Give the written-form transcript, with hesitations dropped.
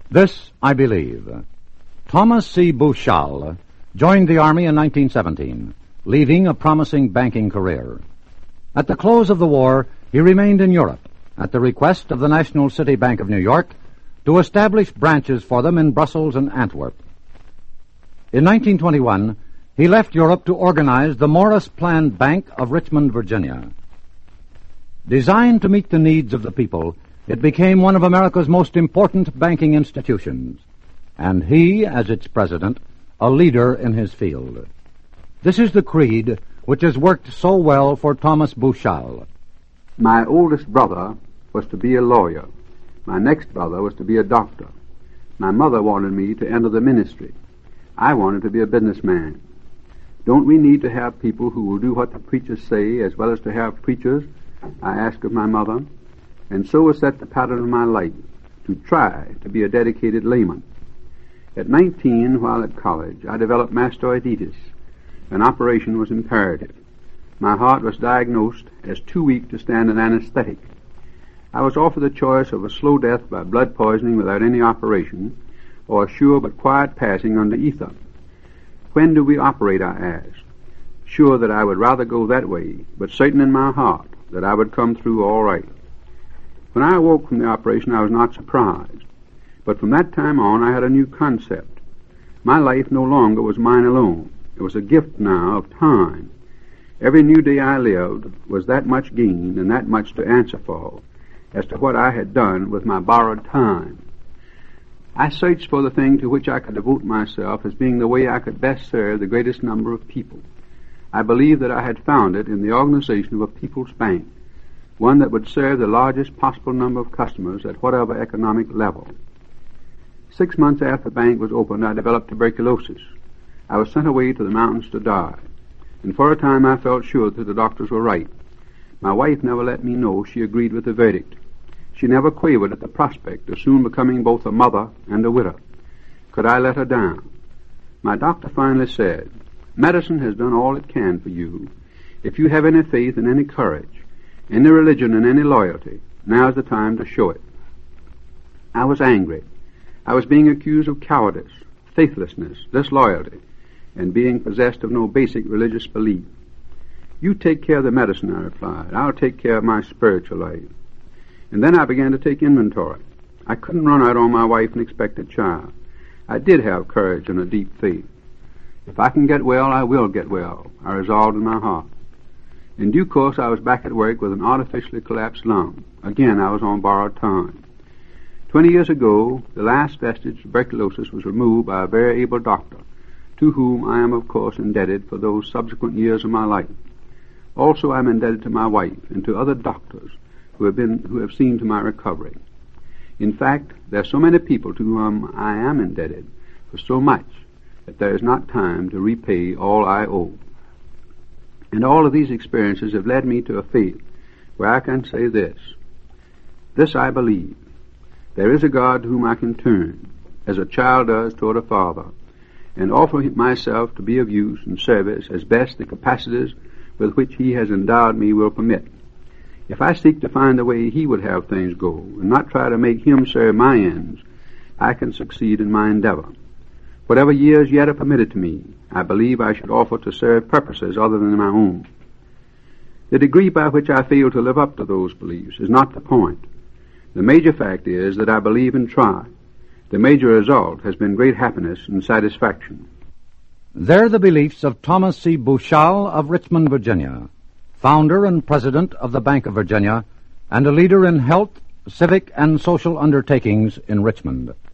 This I believe. Thomas C. Bouchal joined the Army in 1917, leaving a promising banking career. At the close of the war, he remained in Europe, at the request of the National City Bank of New York, to establish branches for them in Brussels and Antwerp. In 1921, he left Europe to organize the Morris Planned Bank of Richmond, Virginia. Designed to meet the needs of the people, it became one of America's most important banking institutions, and he, as its president, a leader in his field. This is the creed which has worked so well for Thomas Bouchal. My oldest brother was to be a lawyer. My next brother was to be a doctor. My mother wanted me to enter the ministry. I wanted to be a businessman. Don't we need to have people who will do what the preachers say as well as to have preachers? I asked of my mother. And so was set the pattern of my life, to try to be a dedicated layman. At 19, while at college, I developed mastoiditis. An operation was imperative. My heart was diagnosed as too weak to stand an anesthetic. I was offered the choice of a slow death by blood poisoning without any operation, or a sure but quiet passing under ether. When do we operate, I asked, sure that I would rather go that way, but certain in my heart that I would come through all right. When I awoke from the operation, I was not surprised. But from that time on, I had a new concept. My life no longer was mine alone. It was a gift now of time. Every new day I lived was that much gain and that much to answer for as to what I had done with my borrowed time. I searched for the thing to which I could devote myself as being the way I could best serve the greatest number of people. I believed that I had found it in the organization of a people's bank, one that would serve the largest possible number of customers at whatever economic level. 6 months after the bank was opened, I developed tuberculosis. I was sent away to the mountains to die, and for a time I felt sure that the doctors were right. My wife never let me know she agreed with the verdict. She never quavered at the prospect of soon becoming both a mother and a widow. Could I let her down? My doctor finally said, "Medicine has done all it can for you. If you have any faith and any courage, any religion and any loyalty, now's the time to show it." I was angry. I was being accused of cowardice, faithlessness, disloyalty, and being possessed of no basic religious belief. "You take care of the medicine," I replied. "I'll take care of my spiritual life." And then I began to take inventory. I couldn't run out on my wife and expect a child. I did have courage and a deep faith. If I can get well, I will get well, I resolved in my heart. In due course, I was back at work with an artificially collapsed lung. Again, I was on borrowed time. 20 years ago, the last vestige of tuberculosis was removed by a very able doctor, to whom I am, of course, indebted for those subsequent years of my life. Also, I am indebted to my wife and to other doctors who have seen to my recovery. In fact, there are so many people to whom I am indebted for so much that there is not time to repay all I owe. And all of these experiences have led me to a faith where I can say this. This I believe. There is a God to whom I can turn, as a child does toward a father, and offer myself to be of use and service as best the capacities with which He has endowed me will permit. If I seek to find the way He would have things go, and not try to make Him serve my ends, I can succeed in my endeavor. Whatever years yet are permitted to me, I believe I should offer to serve purposes other than my own. The degree by which I fail to live up to those beliefs is not the point. The major fact is that I believe and try. The major result has been great happiness and satisfaction. They're the beliefs of Thomas C. Bouchal of Richmond, Virginia, founder and president of the Bank of Virginia, and a leader in health, civic, and social undertakings in Richmond.